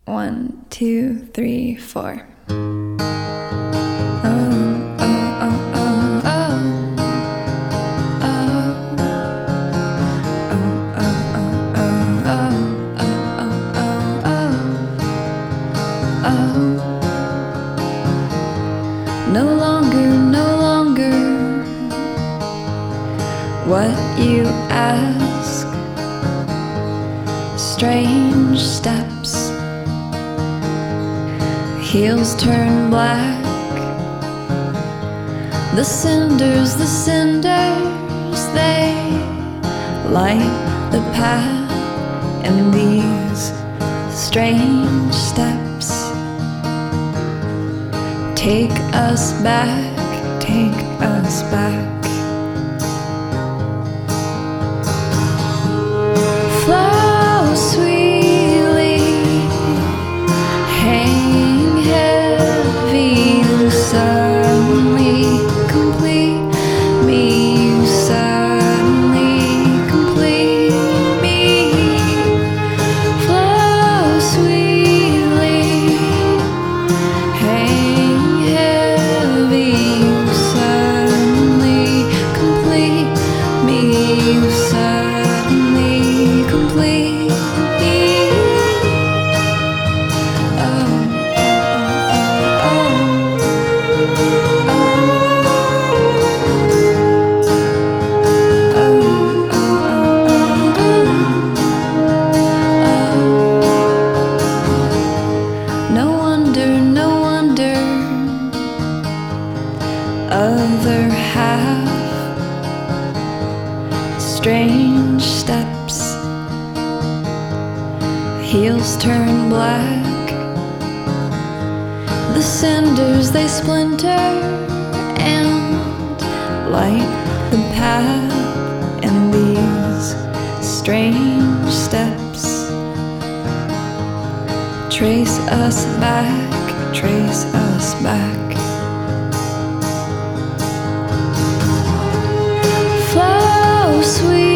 1, 2, 3, 4. No longer what you ask. Strange steps, heels turn black. The cinders, they light the path. And these strange steps take us back, take us back. Flow sweetly, hang heavy, you suddenly complete me, you suddenly complete me. Flow sweetly, hang heavy, you suddenly complete me, you suddenly complete me. No wonder, other half. Strange steps, heels turn black. The cinders, they splinter and light the path. And these strange steps trace us back, trace us back. Flow sweet.